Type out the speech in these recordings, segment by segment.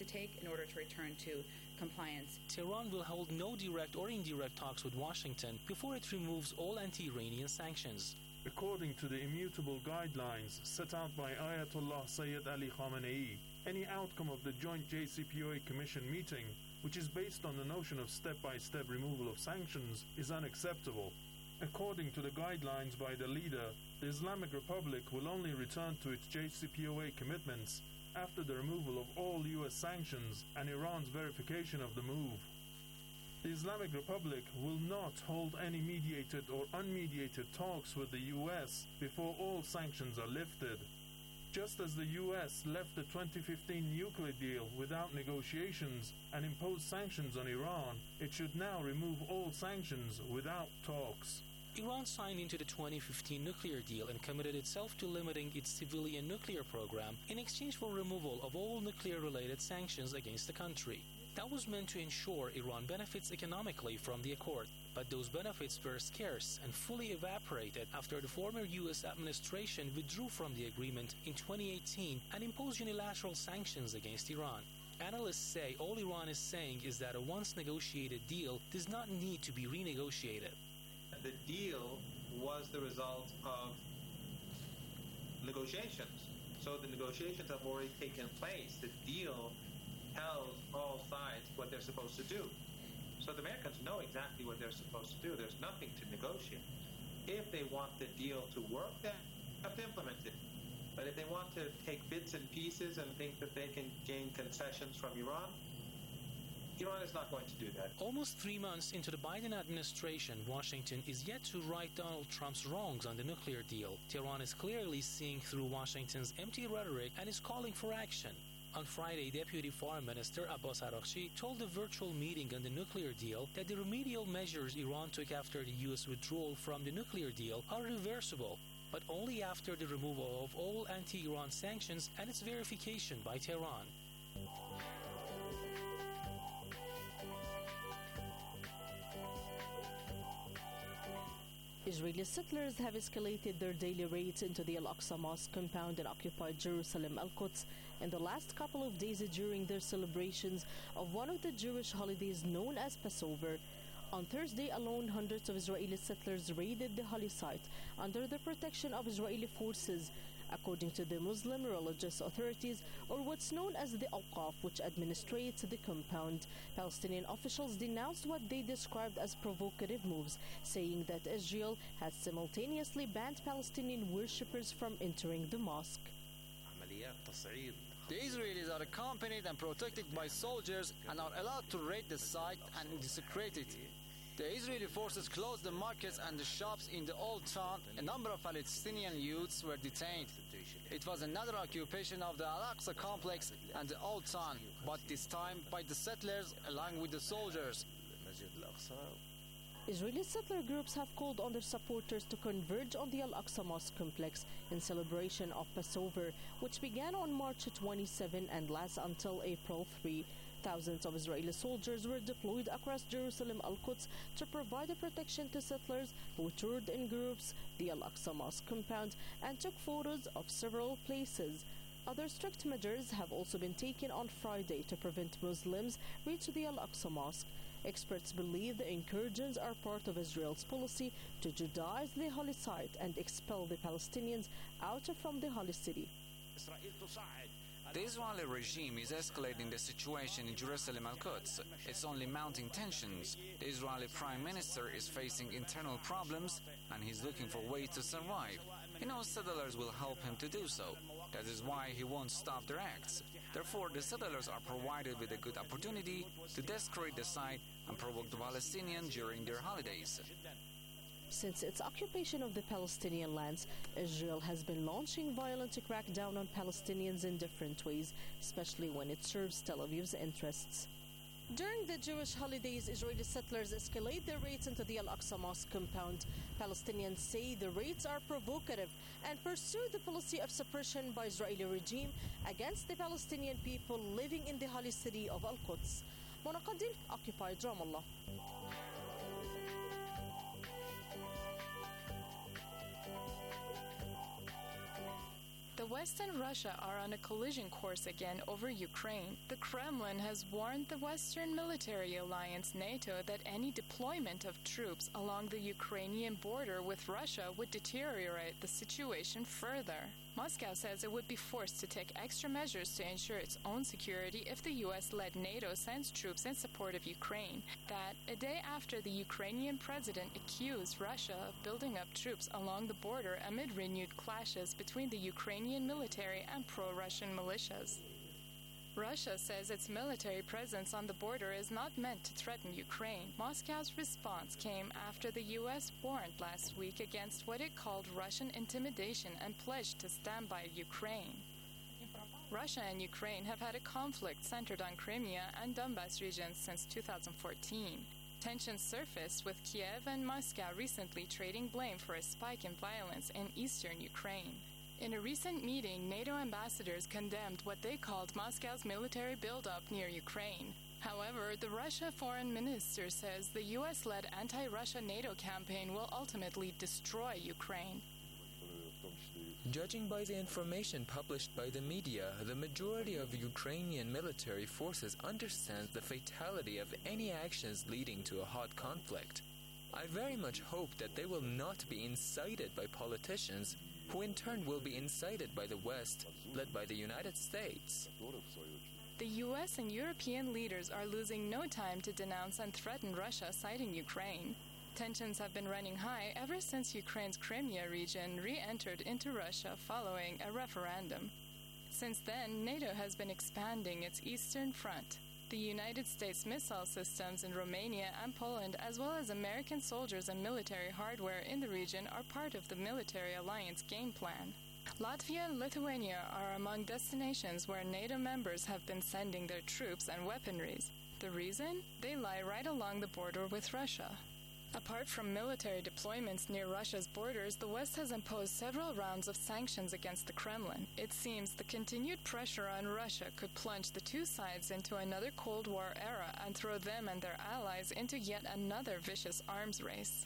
take in order to return to compliance. Tehran will hold no direct or indirect talks with Washington before it removes all anti-Iranian sanctions. According to the immutable guidelines set out by Ayatollah Sayyid Ali Khamenei, any outcome of the joint JCPOA Commission meeting, which is based on the notion of step-by-step removal of sanctions, is unacceptable. According to the guidelines by the leader, the Islamic Republic will only return to its JCPOA commitments after the removal of all US sanctions and Iran's verification of the move. The Islamic Republic will not hold any mediated or unmediated talks with the US before all sanctions are lifted. Just as the US left the 2015 nuclear deal without negotiations and imposed sanctions on Iran, it should now remove all sanctions without talks. Iran signed into the 2015 nuclear deal and committed itself to limiting its civilian nuclear program in exchange for removal of all nuclear-related sanctions against the country. That was meant to ensure Iran benefits economically from the accord, but those benefits were scarce and fully evaporated after the former US administration withdrew from the agreement in 2018 and imposed unilateral sanctions against Iran. Analysts say all Iran is saying is that a once negotiated deal does not need to be renegotiated. The deal was the result of negotiations. So the negotiations have already taken place. The deal tells all sides what they're supposed to do. So the Americans know exactly what they're supposed to do. There's nothing to negotiate. If they want the deal to work, they have to implement it. But if they want to take bits and pieces and think that they can gain concessions from Iran, Iran is not going to do that. Almost 3 months into the Biden administration, Washington is yet to right Donald Trump's wrongs on the nuclear deal. Tehran is clearly seeing through Washington's empty rhetoric and is calling for action. On Friday, Deputy Foreign Minister Abbas Araghchi told a virtual meeting on the nuclear deal that the remedial measures Iran took after the U.S. withdrawal from the nuclear deal are reversible, but only after the removal of all anti-Iran sanctions and its verification by Tehran. Israeli settlers have escalated their daily raids into the Al-Aqsa Mosque compound in occupied Jerusalem, Al-Quds, in the last couple of days during their celebrations of one of the Jewish holidays known as Passover. On Thursday alone, hundreds of Israeli settlers raided the holy site under the protection of Israeli forces, according to the Muslim religious authorities, or what's known as the Awqaf, which administrates the compound. Palestinian officials denounced what they described as provocative moves, saying that Israel has simultaneously banned Palestinian worshippers from entering the mosque. The Israelis are accompanied and protected by soldiers and are allowed to raid the site and desecrate it. The Israeli forces closed the markets and the shops in the old town. A number of Palestinian youths were detained. It was another occupation of the Al-Aqsa complex and the old town, but this time by the settlers along with the soldiers. Israeli settler groups have called on their supporters to converge on the Al-Aqsa Mosque complex in celebration of Passover, which began on March 27 and lasts until April 3. Thousands of Israeli soldiers were deployed across Jerusalem, Al-Quds, to provide protection to settlers who toured in groups the Al-Aqsa Mosque compound and took photos of several places. Other strict measures have also been taken on Friday to prevent Muslims reach the Al-Aqsa Mosque. Experts believe the incursions are part of Israel's policy to Judaize the holy site and expel the Palestinians out from the holy city. The Israeli regime is escalating the situation in Jerusalem Al-Quds. It's only mounting tensions. The Israeli Prime Minister is facing internal problems and he's looking for ways to survive. He knows settlers will help him to do so. That is why he won't stop their acts. Therefore, the settlers are provided with a good opportunity to desecrate the site and provoke the Palestinians during their holidays. Since its occupation of the Palestinian lands, Israel has been launching violent crackdown on Palestinians in different ways, especially when it serves Tel Aviv's interests. During the Jewish holidays, Israeli settlers escalate their raids into the Al-Aqsa Mosque compound. Palestinians say the raids are provocative and pursue the policy of suppression by Israeli regime against the Palestinian people living in the holy city of Al-Quds. Mona Qadil, occupied Ramallah. The West and Russia are on a collision course again over Ukraine. The Kremlin has warned the Western military alliance NATO that any deployment of troops along the Ukrainian border with Russia would deteriorate the situation further. Moscow says it would be forced to take extra measures to ensure its own security if the U.S.-led NATO sends troops in support of Ukraine. That, a day after the Ukrainian president accused Russia of building up troops along the border amid renewed clashes between the Ukrainian military and pro-Russian militias. Russia says its military presence on the border is not meant to threaten Ukraine. Moscow's response came after the U.S. warned last week against what it called Russian intimidation and pledged to stand by Ukraine. Russia and Ukraine have had a conflict centered on Crimea and Donbas regions since 2014. Tensions surfaced with Kiev and Moscow recently trading blame for a spike in violence in eastern Ukraine. In a recent meeting, NATO ambassadors condemned what they called Moscow's military buildup near Ukraine. However, the Russia foreign minister says the U.S.-led anti-Russia NATO campaign will ultimately destroy Ukraine. Judging by the information published by the media, the majority of Ukrainian military forces understands the fatality of any actions leading to a hot conflict. I very much hope that they will not be incited by politicians, who in turn will be incited by the West, led by the United States. The U.S. and European leaders are losing no time to denounce and threaten Russia, citing Ukraine. Tensions have been running high ever since Ukraine's Crimea region re-entered into Russia following a referendum. Since then, NATO has been expanding its eastern front. The United States missile systems in Romania and Poland, as well as American soldiers and military hardware in the region, are part of the military alliance game plan. Latvia and Lithuania are among destinations where NATO members have been sending their troops and weaponries. The reason? They lie right along the border with Russia. Apart from military deployments near Russia's borders, the West has imposed several rounds of sanctions against the Kremlin. It seems the continued pressure on Russia could plunge the two sides into another Cold War era and throw them and their allies into yet another vicious arms race.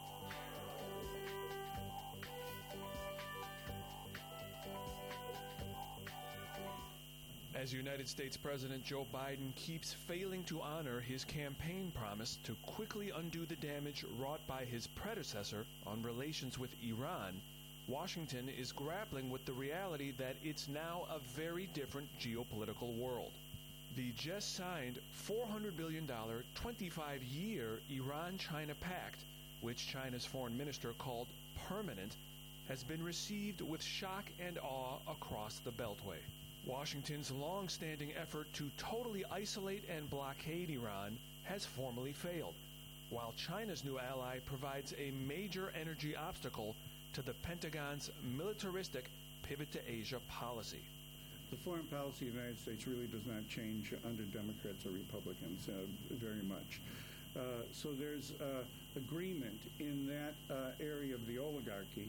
As United States President Joe Biden keeps failing to honor his campaign promise to quickly undo the damage wrought by his predecessor on relations with Iran, Washington is grappling with the reality that it's now a very different geopolitical world. The just signed $400 billion, 25-year Iran-China pact, which China's foreign minister called permanent, has been received with shock and awe across the Beltway. Washington's long-standing effort to totally isolate and blockade Iran has formally failed, while China's new ally provides a major energy obstacle to the Pentagon's militaristic pivot to Asia policy. The foreign policy of the United States really does not change under Democrats or Republicans very much. So there's agreement in that area of the oligarchy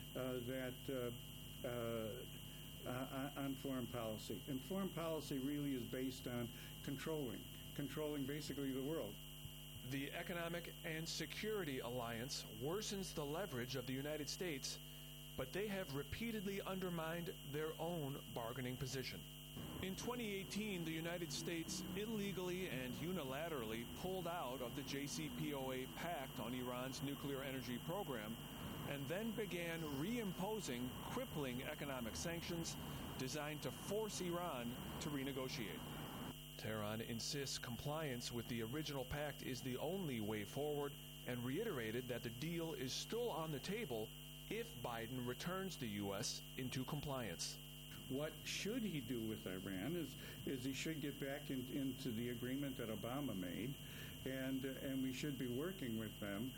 on foreign policy. And foreign policy really is based on controlling basically the world. The economic and security alliance worsens the leverage of the United States, but they have repeatedly undermined their own bargaining position. In 2018, the United States illegally and unilaterally pulled out of the JCPOA pact on Iran's nuclear energy program, and then began reimposing crippling economic sanctions designed to force Iran to renegotiate. Tehran insists compliance with the original pact is the only way forward and reiterated that the deal is still on the table if Biden returns the U.S. into compliance. What should he do with Iran is he should get back into the agreement that Obama made, and we should be working with them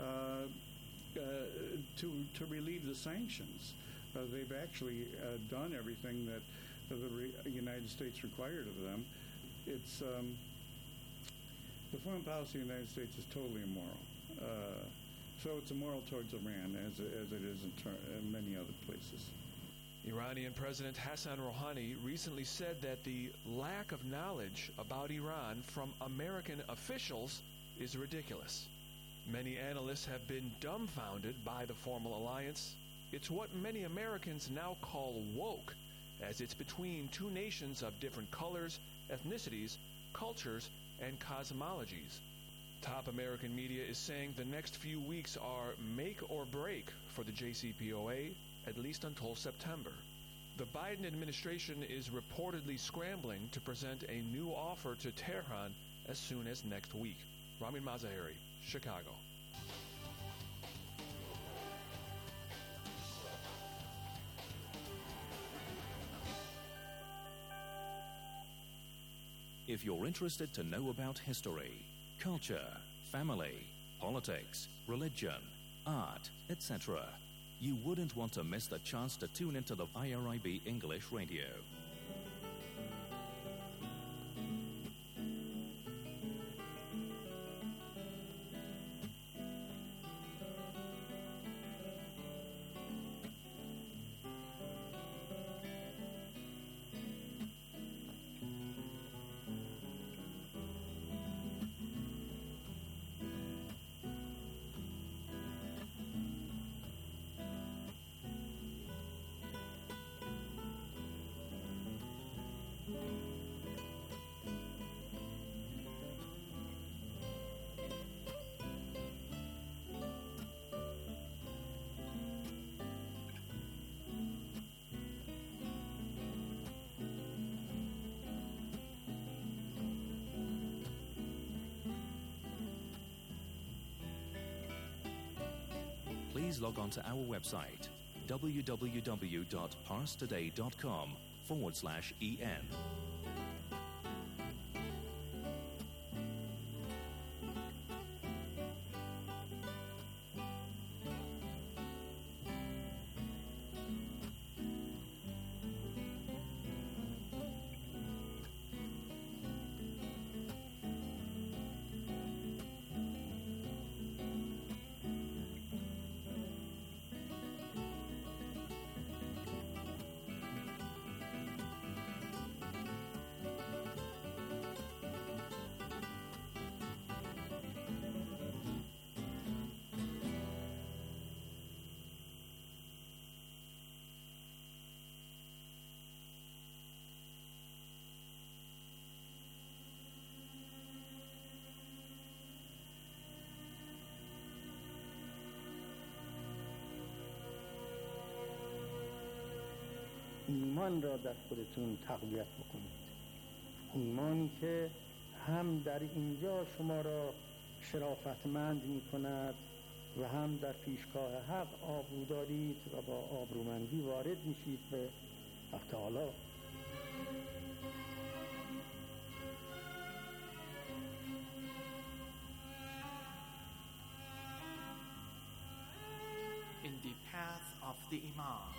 to relieve the sanctions. They've actually done everything that the United States required of them. It's the foreign policy of the United States is totally immoral. So it's immoral towards Iran as it is in many other places. Iranian President Hassan Rouhani recently said that the lack of knowledge about Iran from American officials is ridiculous. Many analysts have been dumbfounded by the formal alliance, It's what many Americans now call woke, as it's between two nations of different colors, ethnicities, cultures, and cosmologies. Top American media is saying the next few weeks are make or break for the JCPOA, at least until September. The Biden administration is reportedly scrambling to present a new offer to Tehran as soon as next week. Ramin Mazaheri, Chicago. If you're interested to know about history, culture, family, politics, religion, art, etc., you wouldn't want to miss the chance to tune into the IRIB English Radio. Please log on to our website, www.parstoday.com/en. ایمان را در خودتون تقویت بکنید. ایمانی که هم در اینجا شما را شرافتمند می کند و هم در پیشگاه حق آبرو دارید و با آبرومندی وارد میشید به حق تعالی. In the path of the Imam.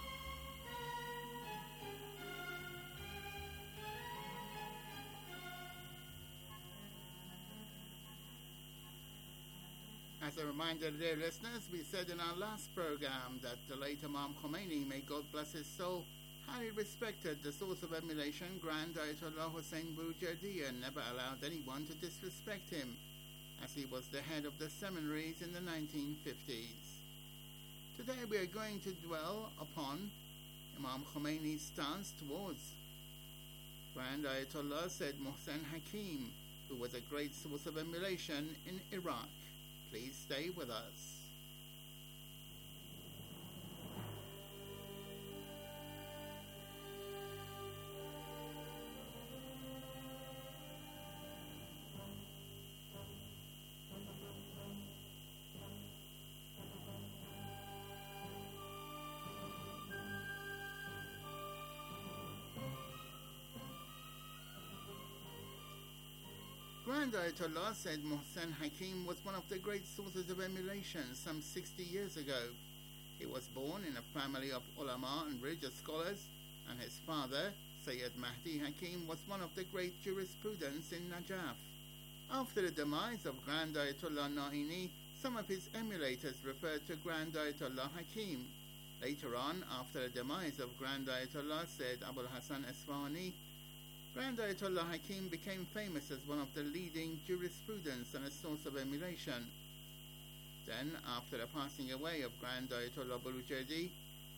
As a reminder, dear listeners, we said in our last program that the late Imam Khomeini, may God bless his soul, highly respected the source of emulation, Grand Ayatollah Hossein Bourujerdi, and never allowed anyone to disrespect him, as he was the head of the seminaries in the 1950s. Today we are going to dwell upon Imam Khomeini's stance towards Grand Ayatollah Sayyid Mohsen Hakim, who was a great source of emulation in Iraq. Please stay with us. Grand Ayatollah Sayyid Mohsen Hakim was one of the great sources of emulation some 60 years ago. He was born in a family of ulama and religious scholars, and his father, Sayyid Mahdi Hakim, was one of the great jurisprudents in Najaf. After the demise of Grand Ayatollah Naini, some of his emulators referred to Grand Ayatollah Hakim. Later on, after the demise of Grand Ayatollah Sayyid Abul Hassan Esfahani, Grand Ayatollah Hakim became famous as one of the leading jurisprudents and a source of emulation. Then, after the passing away of Grand Ayatollah Bourujerdi,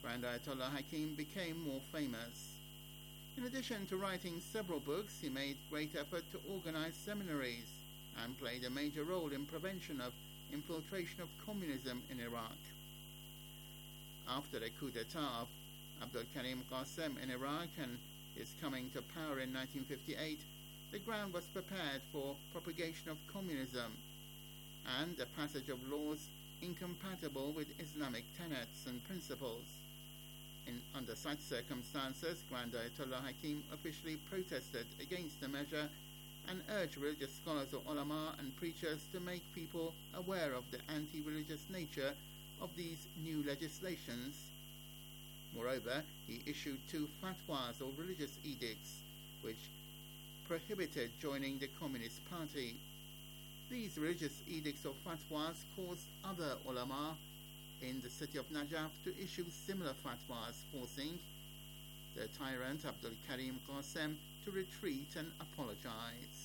Grand Ayatollah Hakim became more famous. In addition to writing several books, he made great effort to organize seminaries and played a major role in prevention of infiltration of communism in Iraq. After the coup d'etat of Abdul Karim Qasem in Iraq and his coming to power in 1958, the ground was prepared for propagation of communism and the passage of laws incompatible with Islamic tenets and principles. Under such circumstances, Grand Ayatollah Hakim officially protested against the measure and urged religious scholars or ulama and preachers to make people aware of the anti-religious nature of these new legislations. Moreover, he issued 2 fatwas or religious edicts which prohibited joining the Communist Party. These religious edicts or fatwas caused other ulama in the city of Najaf to issue similar fatwas, forcing the tyrant Abdul Karim Qasem to retreat and apologize.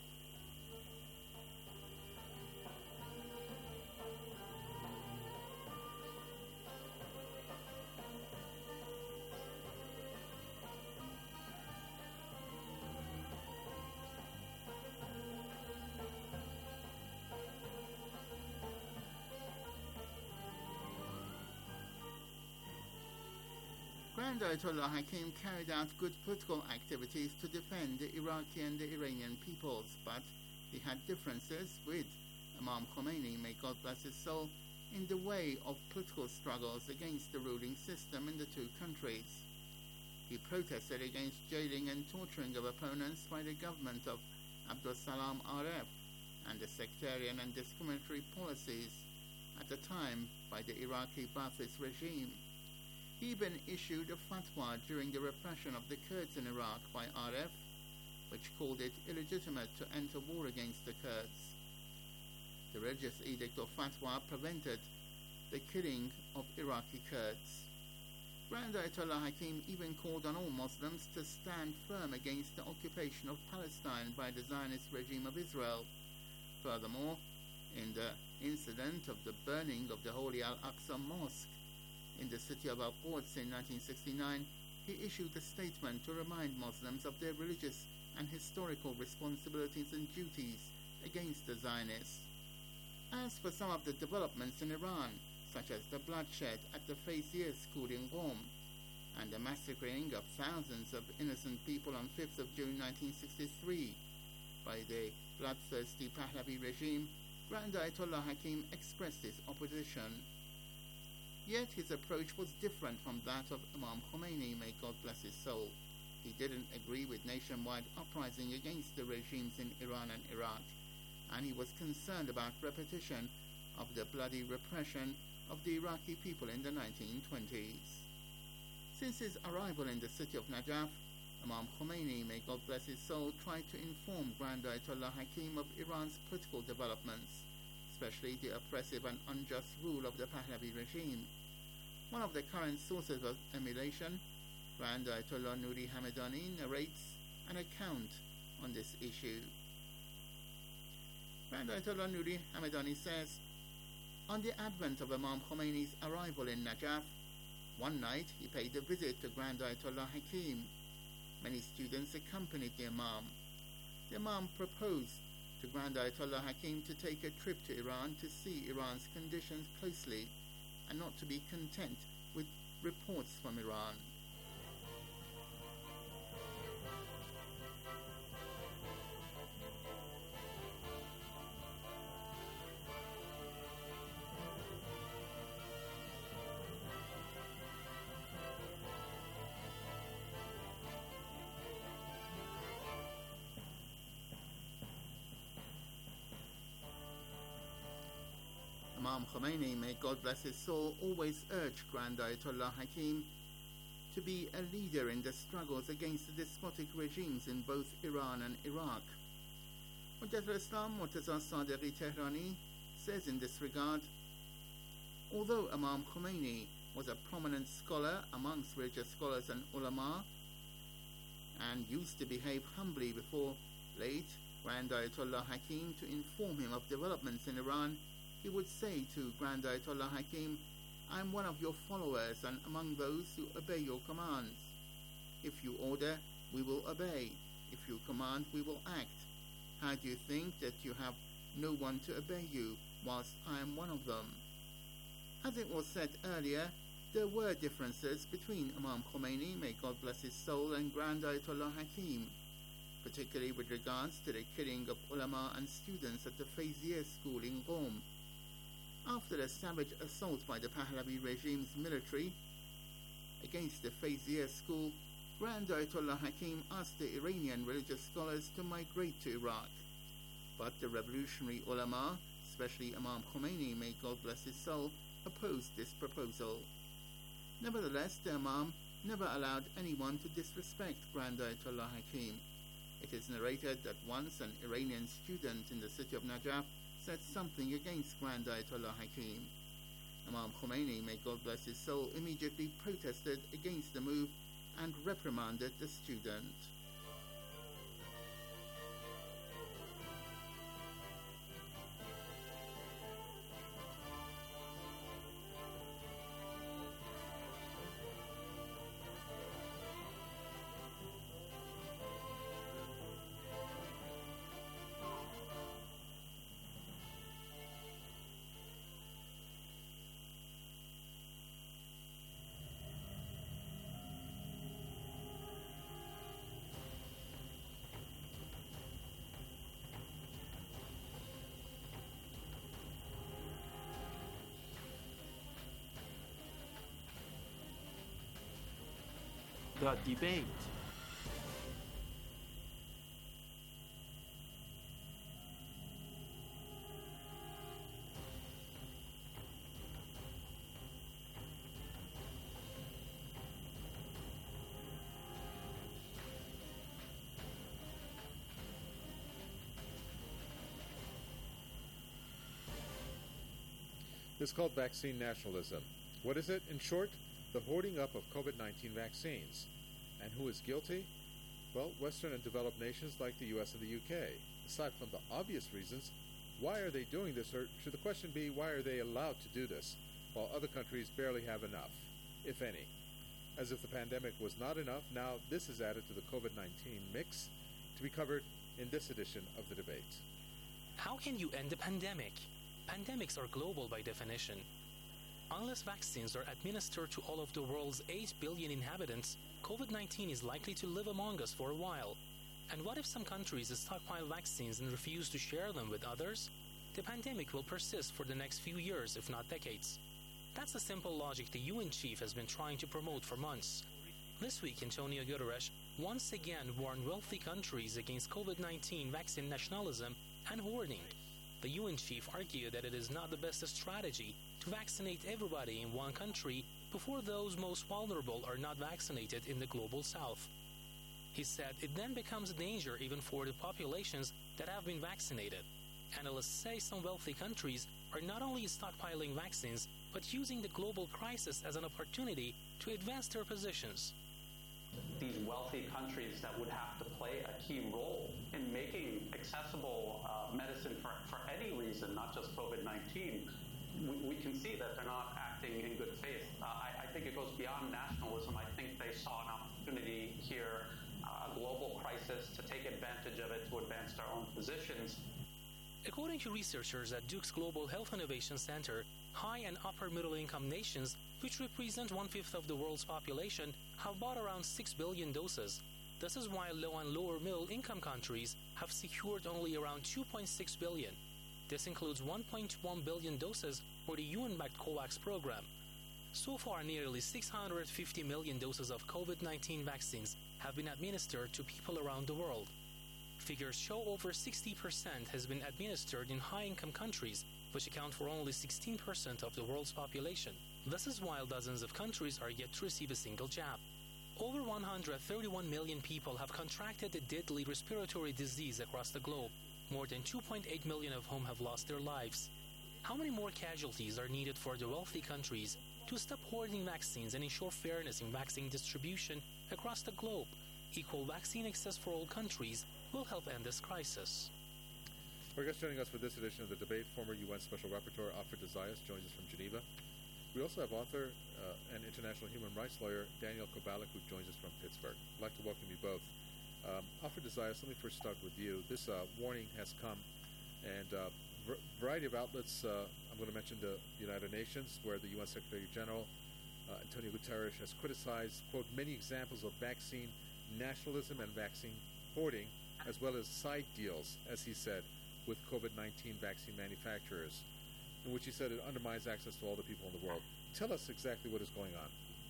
Grand Ayatollah Hakim carried out good political activities to defend the Iraqi and the Iranian peoples, but he had differences with Imam Khomeini, may God bless his soul, in the way of political struggles against the ruling system in the 2 countries. He protested against jailing and torturing of opponents by the government of Abdul Salam Aref and the sectarian and discriminatory policies at the time by the Iraqi Ba'athist regime. He even issued a fatwa during the repression of the Kurds in Iraq by Aref, which called it illegitimate to enter war against the Kurds. The religious edict or fatwa prevented the killing of Iraqi Kurds. Grand Ayatollah Hakim even called on all Muslims to stand firm against the occupation of Palestine by the Zionist regime of Israel. Furthermore, in the incident of the burning of the Holy Al-Aqsa Mosque in the city of Al-Quds in 1969, he issued a statement to remind Muslims of their religious and historical responsibilities and duties against the Zionists. As for some of the developments in Iran, such as the bloodshed at the Fayziyeh school in Qom and the massacring of thousands of innocent people on 5th of June 1963 by the bloodthirsty Pahlavi regime, Grand Ayatollah Hakim expressed his opposition. Yet his approach was different from that of Imam Khomeini, may God bless his soul. He didn't agree with nationwide uprising against the regimes in Iran and Iraq, and he was concerned about repetition of the bloody repression of the Iraqi people in the 1920s. Since his arrival in the city of Najaf, Imam Khomeini, may God bless his soul, tried to inform Grand Ayatollah Hakim of Iran's political developments, especially the oppressive and unjust rule of the Pahlavi regime. One of the current sources of emulation, Grand Ayatollah Nuri Hamedani, narrates an account on this issue. Grand Ayatollah Nuri Hamedani says, on the advent of Imam Khomeini's arrival in Najaf, one night he paid a visit to Grand Ayatollah Hakim. Many students accompanied the Imam. The Imam proposed to Grand Ayatollah Hakim to take a trip to Iran to see Iran's conditions closely and not to be content with reports from Iran. Imam Khomeini, may God bless his soul, always urged Grand Ayatollah Hakim to be a leader in the struggles against the despotic regimes in both Iran and Iraq. Hujjat al-Islam Murtaza Sadiqi Tehrani says in this regard, although Imam Khomeini was a prominent scholar amongst religious scholars and ulama and used to behave humbly before late Grand Ayatollah Hakim to inform him of developments in Iran, he would say to Grand Ayatollah Hakim, I am one of your followers and among those who obey your commands. If you order, we will obey. If you command, we will act. How do you think that you have no one to obey you, whilst I am one of them? As it was said earlier, there were differences between Imam Khomeini, may God bless his soul, and Grand Ayatollah Hakim, particularly with regards to the killing of ulama and students at the Fayzia school in Qom. After the savage assault by the Pahlavi regime's military against the Fayzia school, Grand Ayatollah Hakim asked the Iranian religious scholars to migrate to Iraq. But the revolutionary ulama, especially Imam Khomeini, may God bless his soul, opposed this proposal. Nevertheless, the Imam never allowed anyone to disrespect Grand Ayatollah Hakim. It is narrated that once an Iranian student in the city of Najaf said something against Grand Ayatollah Hakim. Imam Khomeini, may God bless his soul, immediately protested against the move and reprimanded the student. The debate. This is called vaccine nationalism. What is it? In short, the hoarding up of COVID-19 vaccines. And who is guilty? Well, Western and developed nations like the US and the UK. Aside from the obvious reasons, why are they doing this? Or should the question be, why are they allowed to do this, while other countries barely have enough, if any? As if the pandemic was not enough, now this is added to the COVID-19 mix, to be covered in this edition of the debate. How can you end a pandemic? Pandemics are global by definition. Unless vaccines are administered to all of the world's 8 billion inhabitants, COVID-19 is likely to live among us for a while. And what if some countries stockpile vaccines and refuse to share them with others? The pandemic will persist for the next few years, if not decades. That's the simple logic the UN chief has been trying to promote for months. This week, Antonio Guterres once again warned wealthy countries against COVID-19 vaccine nationalism and hoarding. The UN chief argued that it is not the best strategy to vaccinate everybody in one country before those most vulnerable are not vaccinated in the global south. He said it then becomes a danger even for the populations that have been vaccinated. Analysts say some wealthy countries are not only stockpiling vaccines, but using the global crisis as an opportunity to advance their positions. These wealthy countries that would have to play a key role in making accessible medicine for any reason, not just COVID-19, we can see that they're not acting in good faith. I think it goes beyond nationalism. I think they saw an opportunity here, a global crisis, to take advantage of it to advance their own positions. According to researchers at Duke's Global Health Innovation Center, high and upper middle income nations, which represent 1/5 of the world's population, have bought around 6 billion doses. This is while low and lower middle income countries have secured only around 2.6 billion. This includes 1.1 billion doses for the UN-backed COVAX program. So far, nearly 650 million doses of COVID-19 vaccines have been administered to people around the world. Figures show over 60% has been administered in high-income countries, which account for only 16% of the world's population. This is while dozens of countries are yet to receive a single jab. Over 131 million people have contracted a deadly respiratory disease across the globe, more than 2.8 million of whom have lost their lives. How many more casualties are needed for the wealthy countries to stop hoarding vaccines and ensure fairness in vaccine distribution across the globe? Equal vaccine access for all countries will help end this crisis. Our guest joining us for this edition of the debate, former UN Special Rapporteur Alfred de Zayas, joins us from Geneva. We also have author and international human rights lawyer Daniel Kovalik, who joins us from Pittsburgh. I'd like to welcome you both. Alfred de Zayas, let me first start with you. This warning has come, and a variety of outlets, I'm going to mention the United Nations, where the UN Secretary General Antonio Guterres has criticized, quote, many examples of vaccine nationalism and vaccine hoarding, as well as side deals, as he said, with COVID-19 vaccine manufacturers, in which he said it undermines access to all the people in the world. Tell us exactly what is going on.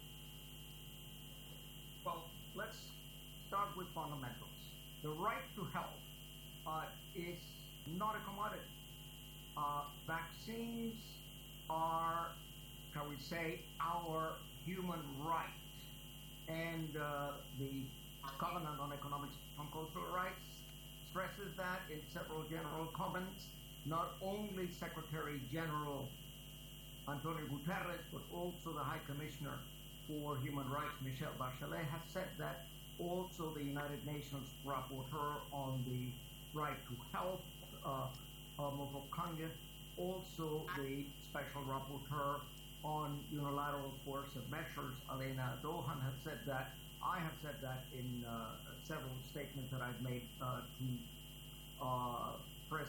Well, let's start with fundamentals. The right to health is not a commodity. Vaccines are, can we say, our human right. And the Covenant on Economic and Cultural Rights stresses that in several general comments. Not only Secretary General Antonio Guterres, but also the High Commissioner for Human Rights, Michelle Bachelet, has said that. Also the United Nations Rapporteur on the Right to Health, Mofokanga, also the Special Rapporteur on Unilateral Coercive Measures, Elena Dohan, has said that. I have said that in several statements that I've made to press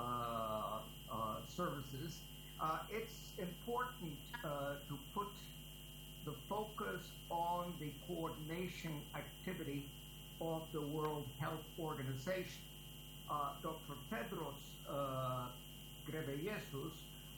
services. It's important to put the focus on the coordination activity of the World Health Organization. Dr. Tedros Ghebreyesus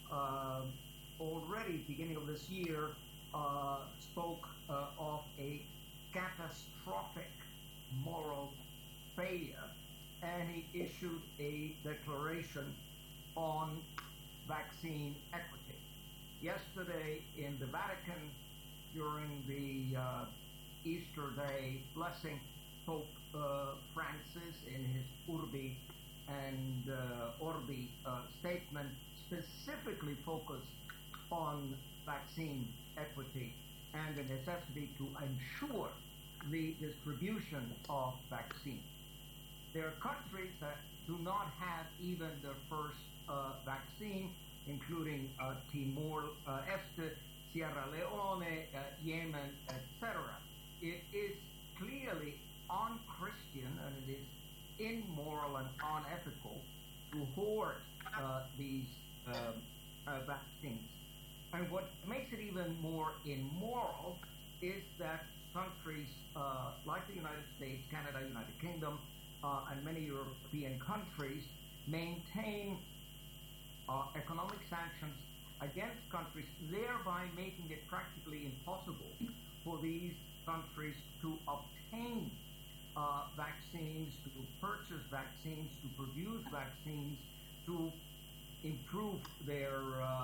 already beginning of this year spoke of a catastrophic moral failure, and he issued a declaration on vaccine equity. Yesterday in the Vatican, during the Easter Day blessing, Pope Francis, in his Urbi and Orbi statement, specifically focused on vaccine equity and the necessity to ensure the distribution of vaccines. There are countries that do not have even their first vaccine, including Timor-Leste, Sierra Leone, Yemen, etc. It is clearly unchristian and it is immoral and unethical to hoard these vaccines. And what makes it even more immoral is that countries like the United States, Canada, United Kingdom, and many European countries maintain economic sanctions against countries, thereby making it practically impossible for these countries to obtain vaccines, to purchase vaccines, to produce vaccines, to improve their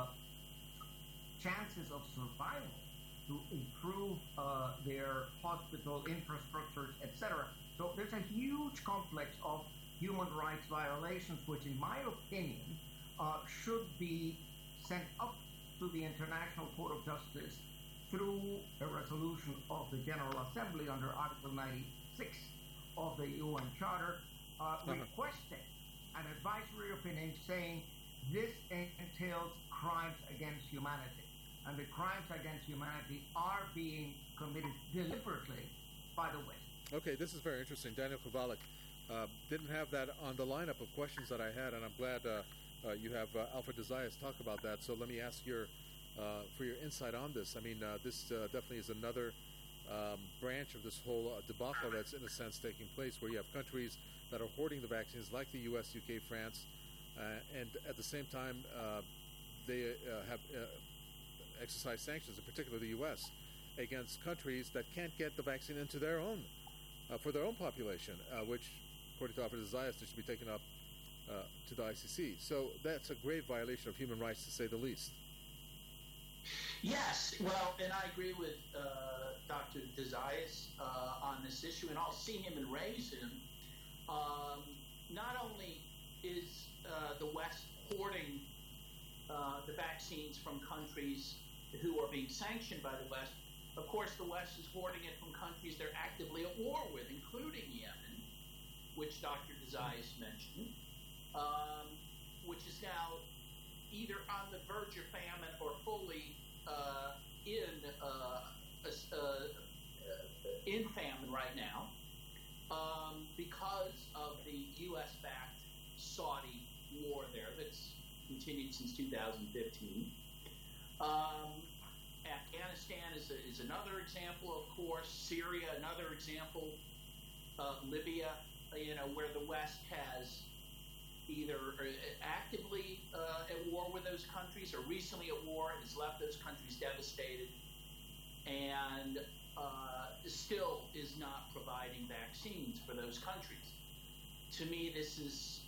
chances of survival, to improve their hospital infrastructures, etc. So there's a huge complex of human rights violations, which in my opinion should be sent up to the International Court of Justice through a resolution of the General Assembly under Article 96 of the UN Charter, requesting an advisory opinion saying this entails crimes against humanity. And the crimes against humanity are being committed deliberately by the West. Okay, this is very interesting. Daniel Kovalik, didn't have that on the lineup of questions that I had, and I'm glad you have Alfred de Zayas talk about that. So let me ask for your insight on this. I mean, this definitely is another branch of this whole debacle that's in a sense taking place, where you have countries that are hoarding the vaccines like the U.S., UK, France, and at the same time they have exercised sanctions, in particular the U.S., against countries that can't get the vaccine into their own, for their own population, which, according to Alfred de Zayas, should be taken up to the ICC. So that's a grave violation of human rights, to say the least. Yes, well, and I agree with Dr. de Zayas on this issue, and I'll see him and raise him. Not only is the West hoarding the vaccines from countries who are being sanctioned by the West, of course the West is hoarding it from countries they're actively at war with, including Yemen, which Dr. de Zayas mentioned, which is now either on the verge of famine or fully in famine right now because of the U.S.-backed Saudi war there that's continued since 2015. Afghanistan is another example, of course. Syria, another example. Libya, where the West has either actively at war with those countries or recently at war and has left those countries devastated and still is not providing vaccines for those countries. To me, this is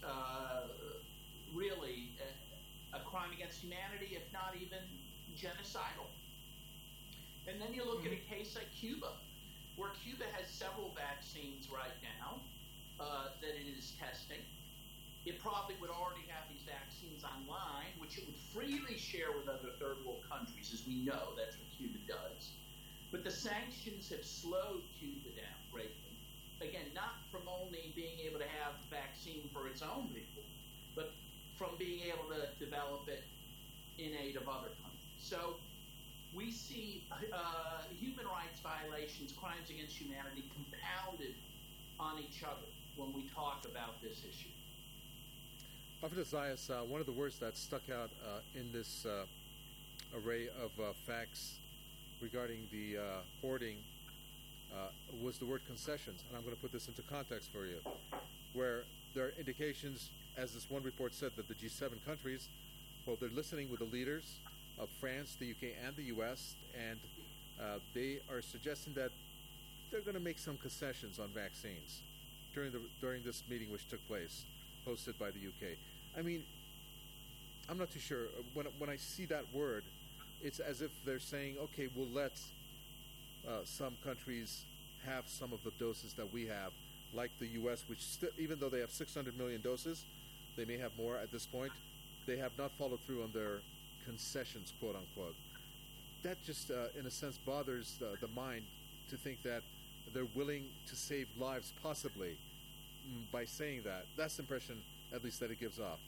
really a crime against humanity, if not even genocidal. And then you look at a case like Cuba, where Cuba has several vaccines right now that it is testing. It probably would already have these vaccines online, which it would freely share with other third world countries, as we know. That's what Cuba does. But the sanctions have slowed Cuba down greatly. Again, not from only being able to have the vaccine for its own people, but from being able to develop it in aid of other countries. So we see human rights violations, crimes against humanity compounded on each other when we talk about this issue. Prophet Zayas, one of the words that stuck out in this array of facts regarding the hoarding was the word concessions. And I'm going to put this into context for you, where there are indications, as this one report said, that the G7 countries, well, they're listening with the leaders of France, the UK, and the US, and they are suggesting that they're going to make some concessions on vaccines during this meeting which took place, hosted by the UK. I mean, I'm not too sure. When I see that word, it's as if they're saying, okay, we'll let some countries have some of the doses that we have, like the US, which even though they have 600 million doses, they may have more at this point, they have not followed through on their concessions, quote unquote. That just, in a sense, bothers the mind to think that they're willing to save lives, possibly, by saying that. That's the impression, at least, that it gives off.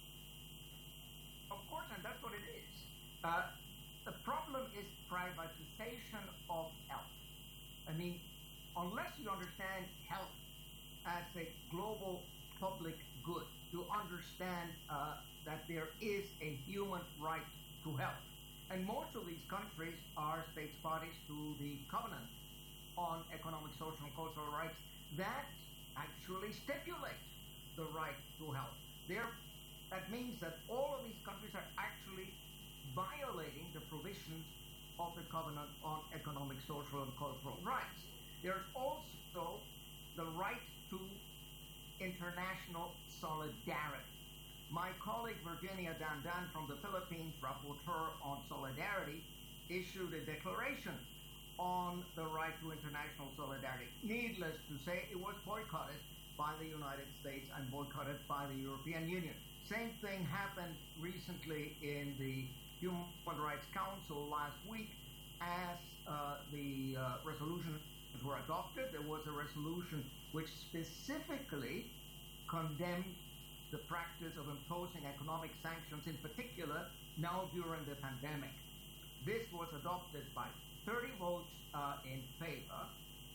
Of course, and that's what it is. The problem is privatization of health. I mean, unless you understand health as a global public good, to understand that there is a human right to health. And most of these countries are states parties to the Covenant on Economic, Social, and Cultural Rights that actually stipulate the right to health. That means that all of these countries are actually violating the provisions of the Covenant on Economic, Social, and Cultural Rights. There's also the right to international solidarity. My colleague Virginia Dandan from the Philippines, rapporteur on solidarity, issued a declaration on the right to international solidarity. Needless to say, it was boycotted by the United States and boycotted by the European Union. Same thing happened recently in the Human Rights Council last week as the resolutions were adopted. There was a resolution which specifically condemned the practice of imposing economic sanctions, in particular now during the pandemic. This was adopted by 30 votes in favor,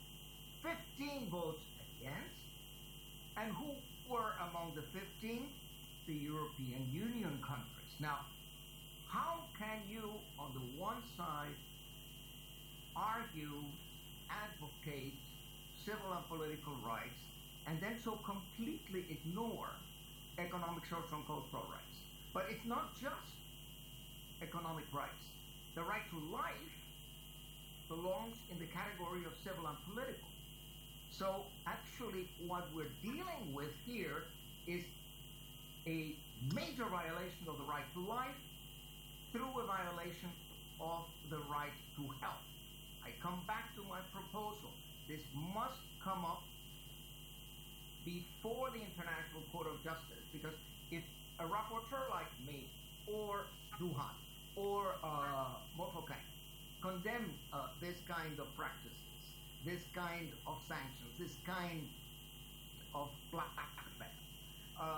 15 votes against, and who were among the 15? The European Union countries. Now, how can you, on the one side, argue, advocate civil and political rights, and then so completely ignore economic, social, and cultural rights? But it's not just economic rights. The right to life belongs in the category of civil and political. So actually what we're dealing with here is a major violation of the right to life through a violation of the right to health. I come back to my proposal. This must come up before the International Court of Justice, because if a rapporteur like me, or Duhan, or Motokai condemn this kind of practices, this kind of sanctions, this kind of blackmail,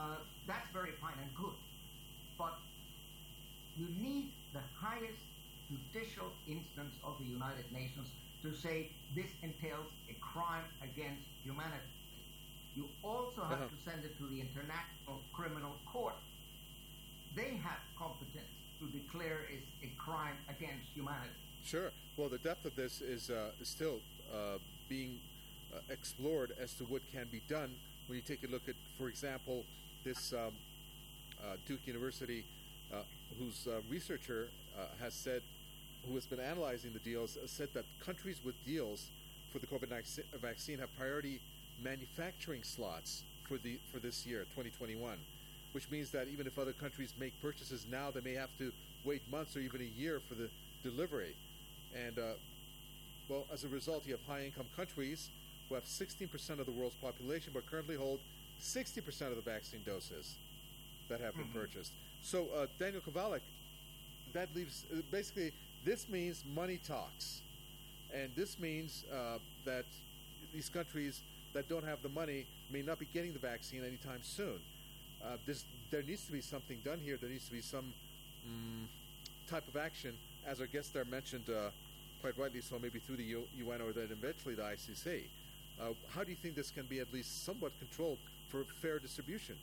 that's very fine and good. But you need the highest judicial instance of the United Nations to say this entails a crime against humanity. You also have to send it to the International Criminal Court. They have competence to declare it a crime against humanity. Sure. Well, the depth of this is still being explored as to what can be done when you take a look at, for example, this Duke University, whose researcher has said, who has been analyzing the deals, said that countries with deals for the COVID-19 vaccine have priority manufacturing slots for this year, 2021, which means that even if other countries make purchases now, they may have to wait months or even a year for the delivery. And, well, as a result, you have high-income countries who have 16% of the world's population but currently hold 60% of the vaccine doses that have been purchased. So, Daniel Kovalik, that leaves, basically, this means money talks. And this means that these countries that don't have the money may not be getting the vaccine anytime soon. There needs to be something done here. There needs to be some type of action, as our guest there mentioned, quite rightly so, maybe through the UN or then eventually the ICC. How do you think this can be at least somewhat controlled for fair distribution?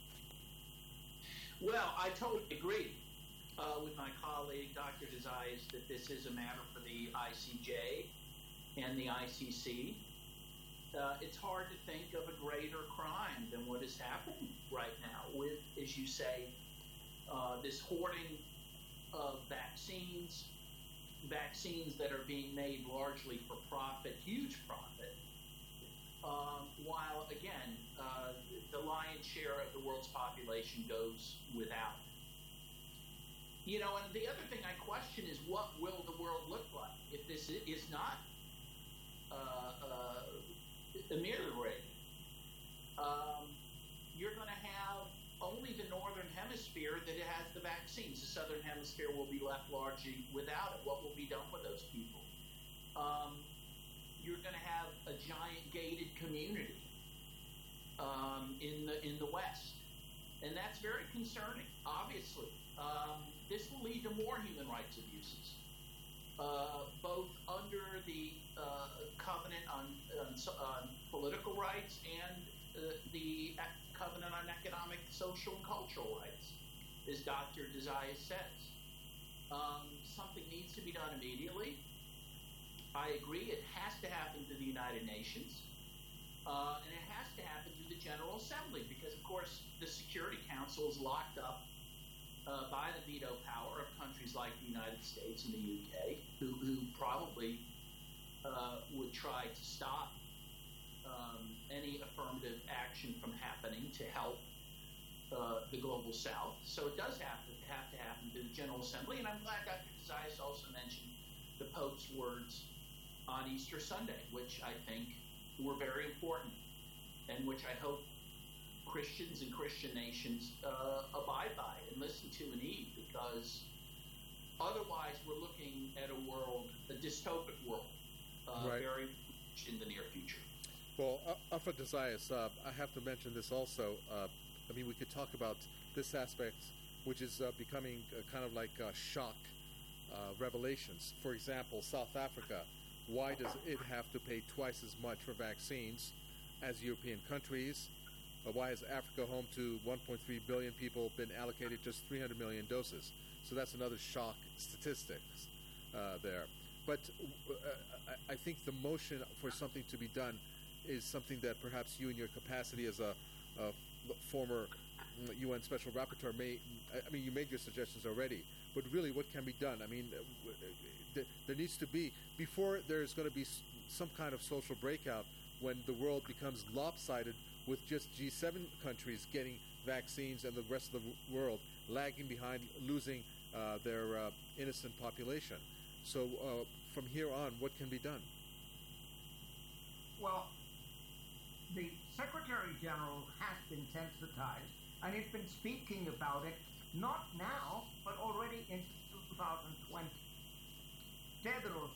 Well, I totally agree with my colleague, Dr. Desaias, that this is a matter for the ICJ and the ICC. It's hard to think of a greater crime than what is happening right now with, as you say, this hoarding of vaccines that are being made largely for profit, huge profit, while, again, the lion's share of the world's population goes without. You know, and the other thing I question is, what will the world look like if this is not ameliorated? You're going to have only the northern hemisphere that has the vaccines. The southern hemisphere will be left largely without it. What will be done with those people? You're going to have a giant gated community in the West, and that's very concerning. Obviously, this will lead to more human rights abuses, both under the Covenant on Political Rights and the Covenant on Economic, Social, and Cultural Rights, as Dr. Desaias says. Something needs to be done immediately. I agree, it has to happen to the United Nations, and it has to happen to the General Assembly, because, of course, the Security Council is locked up by the veto power of countries like the United States and the UK, who probably would try to stop any affirmative action from happening to help the Global South. So it does have to happen to the General Assembly, and I'm glad Dr. Desaias also mentioned the Pope's words on Easter Sunday, which I think were very important, and which I hope Christians and Christian nations abide by and listen to and heed, because otherwise we're looking at a dystopic world, very much in the near future. Well, Alfred Desaias, I have to mention this also. I mean, we could talk about this aspect, which is becoming kind of like shock revelations. For example, South Africa. Why does it have to pay twice as much for vaccines as European countries? Why has Africa, home to 1.3 billion people, been allocated just 300 million doses? So that's another shock statistics there. But I think the motion for something to be done is something that perhaps you, in your capacity as a former UN Special Rapporteur, you made your suggestions already, but really what can be done? I mean, there needs to be, before there's going to be some kind of social breakout when the world becomes lopsided with just G7 countries getting vaccines and the rest of the world lagging behind, losing their innocent population. So from here on, what can be done? Well, the Secretary General has been sensitized, and he's been speaking about it, not now, but already in 2020. Tedros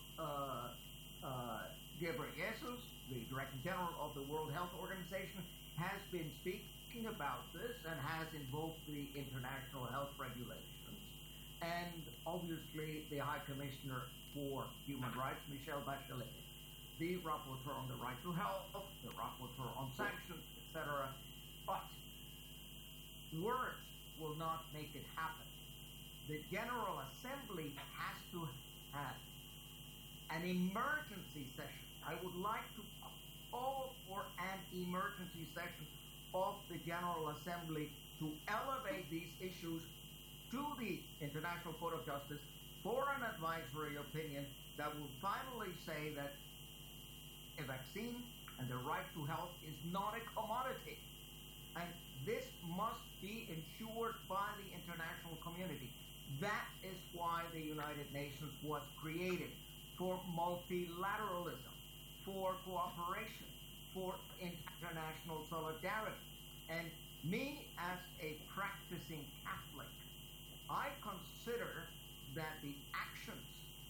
Ghebreyesus, the Director General of the World Health Organization, has been speaking about this and has invoked the international health regulations and obviously the High Commissioner for Human Rights, Michelle Bachelet, the rapporteur on the right to health, the rapporteur on sanctions, etc. But words will not make it happen. The General Assembly has to have an emergency session. I would like to call for an emergency session of the General Assembly to elevate these issues to the International Court of Justice for an advisory opinion that will finally say that a vaccine and the right to health is not a commodity. And this must be ensured by the international community. That is why the United Nations was created, for multilateralism, for cooperation, for international solidarity. And me, as a practicing Catholic, I consider that the actions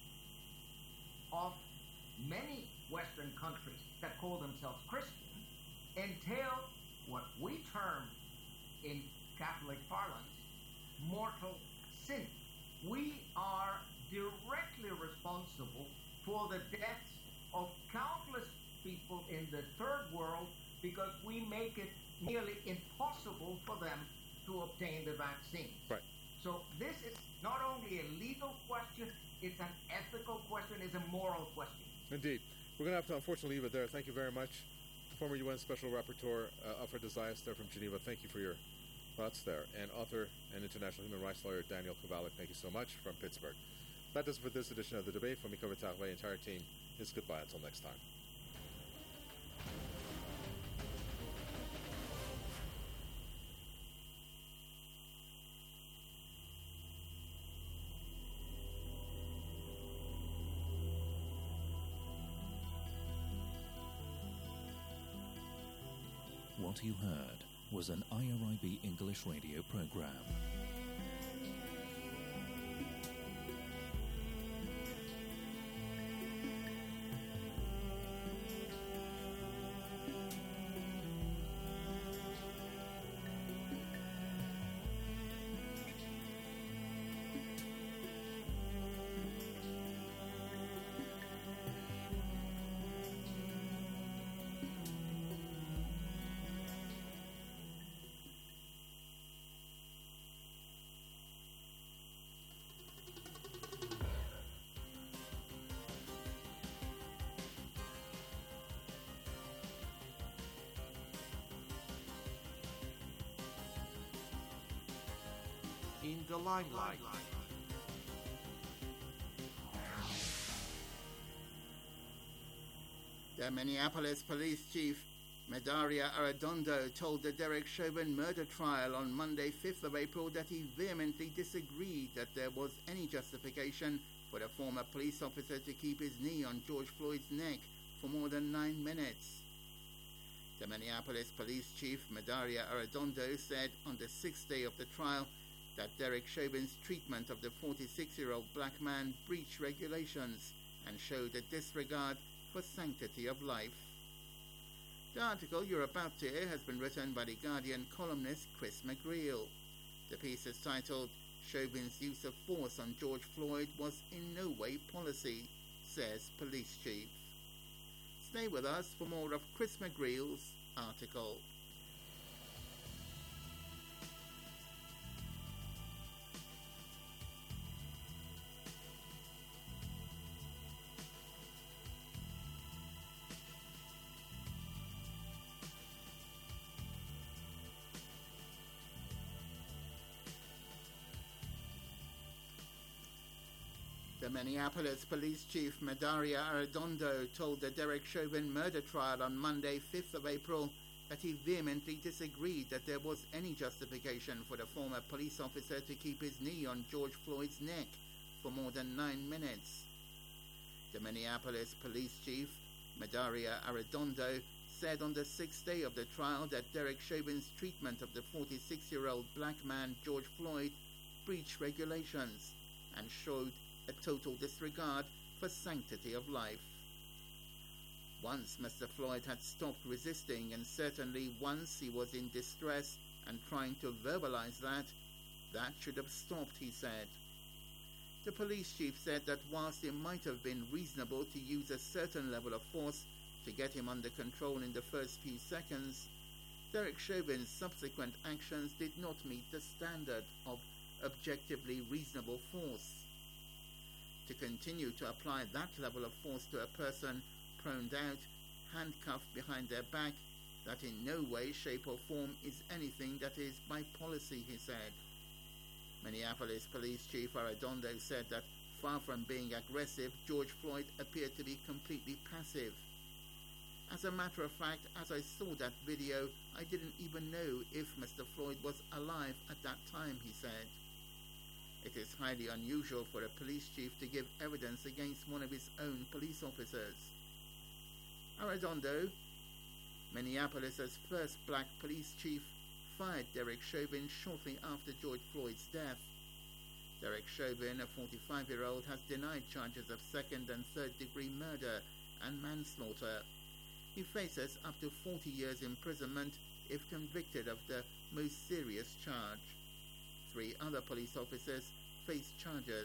of many Western countries that call themselves Christian entail what we term in Catholic parlance mortal sin. We are directly responsible for the deaths of countless people in the third world because we make it nearly impossible for them to obtain the vaccine. Right. So this is not only a legal question, it's an ethical question, it's a moral question. Indeed. We're going to have to unfortunately leave it there. Thank you very much. Former UN Special Rapporteur Alfred de Zayas there from Geneva. Thank you for your thoughts there. And author and international human rights lawyer Daniel Kovalik, thank you so much from Pittsburgh. That does it for this edition of The Debate. From Miko Vatach, the entire team is goodbye until next time. What you heard was an IRIB English radio program. In the limelight. The Minneapolis Police Chief Medaria Arredondo told the Derek Chauvin murder trial on Monday, 5th of April, that he vehemently disagreed that there was any justification for the former police officer to keep his knee on George Floyd's neck for more than 9 minutes. The Minneapolis Police Chief Medaria Arredondo said on the 6th day of the trial that Derek Chauvin's treatment of the 46-year-old black man breached regulations and showed a disregard for sanctity of life. The article you're about to hear has been written by The Guardian columnist Chris McGreal. The piece is titled, "Chauvin's use of force on George Floyd was in no way policy," says Police Chief. Stay with us for more of Chris McGreal's article. The Minneapolis Police Chief Medaria Arredondo told the Derek Chauvin murder trial on Monday, 5th of April, that he vehemently disagreed that there was any justification for the former police officer to keep his knee on George Floyd's neck for more than 9 minutes. The Minneapolis Police Chief Medaria Arredondo said on the 6th day of the trial that Derek Chauvin's treatment of the 46-year-old black man George Floyd breached regulations and showed a total disregard for sanctity of life. Once Mr. Floyd had stopped resisting, and certainly once he was in distress and trying to verbalize that should have stopped, he said. The police chief said that whilst it might have been reasonable to use a certain level of force to get him under control in the first few seconds, Derek Chauvin's subsequent actions did not meet the standard of objectively reasonable force. To continue to apply that level of force to a person proned out, handcuffed behind their back, that in no way, shape or form is anything that is by policy, he said. Minneapolis Police Chief Arredondo said that far from being aggressive, George Floyd appeared to be completely passive. As a matter of fact, as I saw that video, I didn't even know if Mr. Floyd was alive at that time, he said. It is highly unusual for a police chief to give evidence against one of his own police officers. Arredondo, Minneapolis' first black police chief, fired Derek Chauvin shortly after George Floyd's death. Derek Chauvin, a 45-year-old, has denied charges of second and third degree murder and manslaughter. He faces up to 40 years imprisonment if convicted of the most serious charge. 3 other police officers face charges.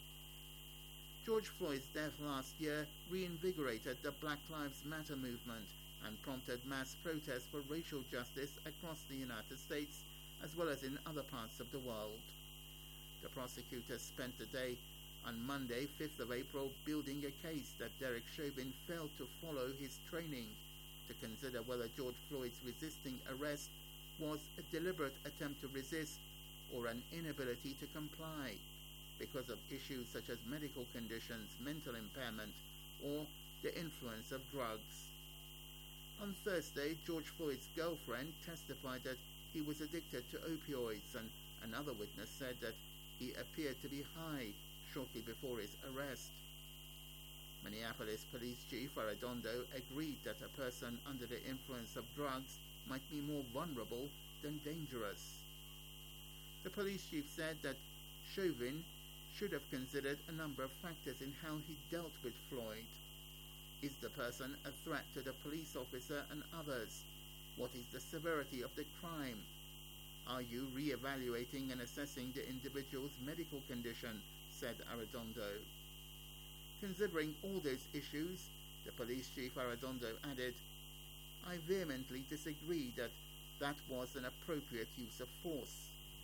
George Floyd's death last year reinvigorated the Black Lives Matter movement and prompted mass protests for racial justice across the United States as well as in other parts of the world. The prosecutors spent the day on Monday, 5th of April, building a case that Derek Chauvin failed to follow his training to consider whether George Floyd's resisting arrest was a deliberate attempt to resist or an inability to comply because of issues such as medical conditions, mental impairment, or the influence of drugs. On Thursday, George Floyd's girlfriend testified that he was addicted to opioids, and another witness said that he appeared to be high shortly before his arrest. Minneapolis Police Chief Arredondo agreed that a person under the influence of drugs might be more vulnerable than dangerous. The police chief said that Chauvin should have considered a number of factors in how he dealt with Floyd. Is the person a threat to the police officer and others? What is the severity of the crime? Are you re-evaluating and assessing the individual's medical condition? Said Arredondo. Considering all those issues, the police chief Arredondo added, I vehemently disagree that that was an appropriate use of force.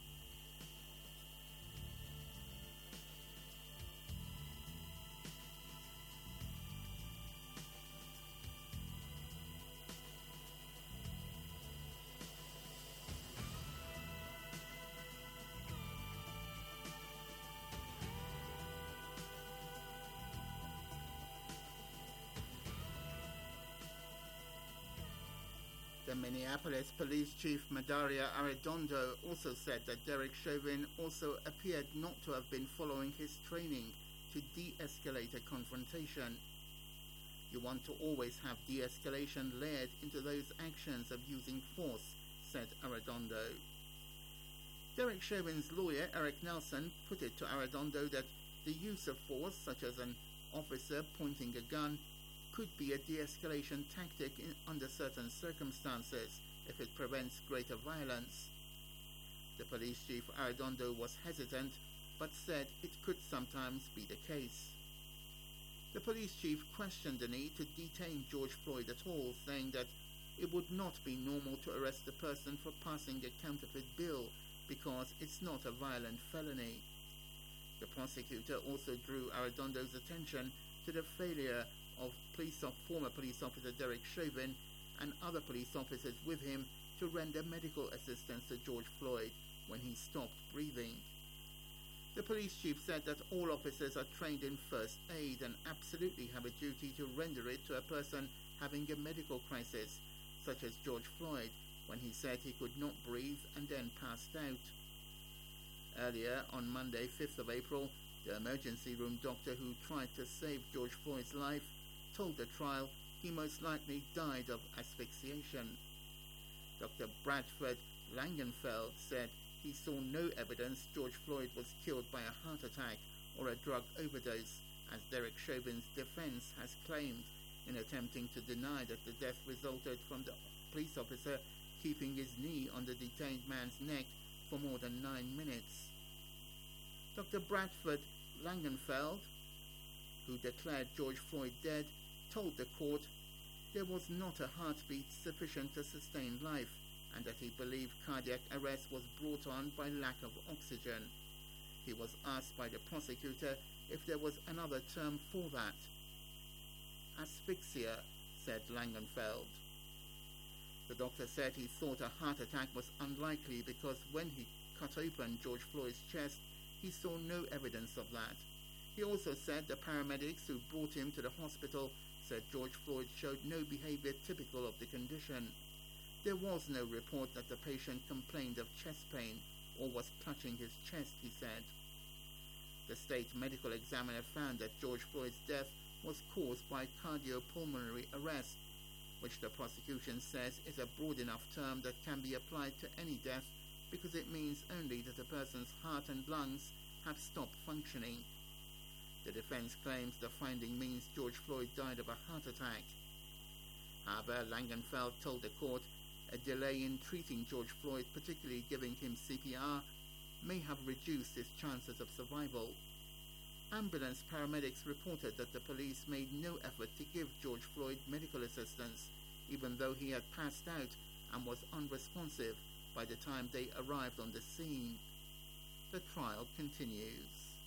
The Minneapolis Police Chief Madaria Arredondo also said that Derek Chauvin also appeared not to have been following his training to de-escalate a confrontation. You want to always have de-escalation layered into those actions of using force, said Arredondo. Derek Chauvin's lawyer, Eric Nelson, put it to Arredondo that the use of force, such as an officer pointing a gun, could be a de-escalation tactic under certain circumstances if it prevents greater violence. The police chief Arredondo was hesitant, but said it could sometimes be the case. The police chief questioned the need to detain George Floyd at all, saying that it would not be normal to arrest a person for passing a counterfeit bill because it's not a violent felony. The prosecutor also drew Arredondo's attention to the failure of former police officer Derek Chauvin and other police officers with him to render medical assistance to George Floyd when he stopped breathing. The police chief said that all officers are trained in first aid and absolutely have a duty to render it to a person having a medical crisis, such as George Floyd, when he said he could not breathe and then passed out. Earlier, on Monday, 5th of April, the emergency room doctor who tried to save George Floyd's life told the trial he most likely died of asphyxiation. Dr. Bradford Langenfeld said he saw no evidence George Floyd was killed by a heart attack or a drug overdose, as Derek Chauvin's defense has claimed in attempting to deny that the death resulted from the police officer keeping his knee on the detained man's neck for more than 9 minutes. Dr. Bradford Langenfeld, who declared George Floyd dead, told the court there was not a heartbeat sufficient to sustain life and that he believed cardiac arrest was brought on by lack of oxygen. He was asked by the prosecutor if there was another term for that. Asphyxia, said Langenfeld. The doctor said he thought a heart attack was unlikely because when he cut open George Floyd's chest, he saw no evidence of that. He also said the paramedics who brought him to the hospital said George Floyd showed no behavior typical of the condition. There was no report that the patient complained of chest pain or was clutching his chest, he said. The state medical examiner found that George Floyd's death was caused by cardiopulmonary arrest, which the prosecution says is a broad enough term that can be applied to any death because it means only that a person's heart and lungs have stopped functioning. The defense claims the finding means George Floyd died of a heart attack. However, Langenfeld told the court a delay in treating George Floyd, particularly giving him CPR, may have reduced his chances of survival. Ambulance paramedics reported that the police made no effort to give George Floyd medical assistance, even though he had passed out and was unresponsive by the time they arrived on the scene. The trial continues.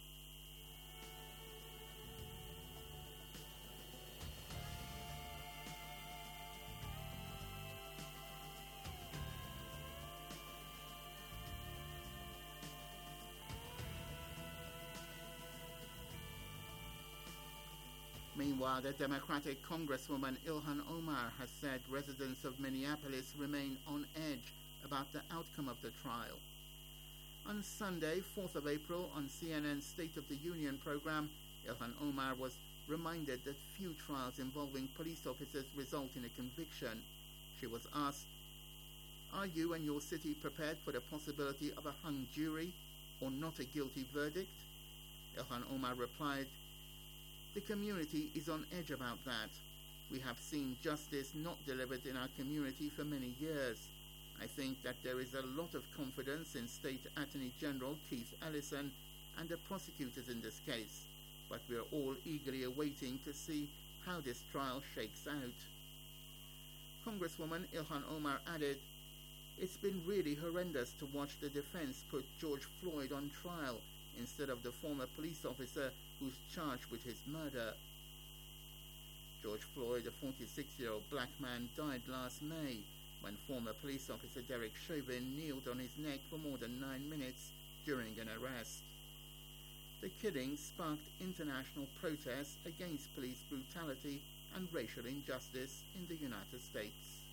Meanwhile, the Democratic Congresswoman Ilhan Omar has said residents of Minneapolis remain on edge about the outcome of the trial. On Sunday, 4th of April, on CNN's State of the Union program, Ilhan Omar was reminded that few trials involving police officers result in a conviction. She was asked, "Are you and your city prepared for the possibility of a hung jury or not a guilty verdict?" Ilhan Omar replied, "The community is on edge about that. We have seen justice not delivered in our community for many years. I think that there is a lot of confidence in State Attorney General Keith Ellison and the prosecutors in this case, but we are all eagerly awaiting to see how this trial shakes out." Congresswoman Ilhan Omar added, "It's been really horrendous to watch the defense put George Floyd on trial instead of the former police officer who's charged with his murder." George Floyd, a 46-year-old black man, died last May when former police officer Derek Chauvin kneeled on his neck for more than 9 minutes during an arrest. The killing sparked international protests against police brutality and racial injustice in the United States.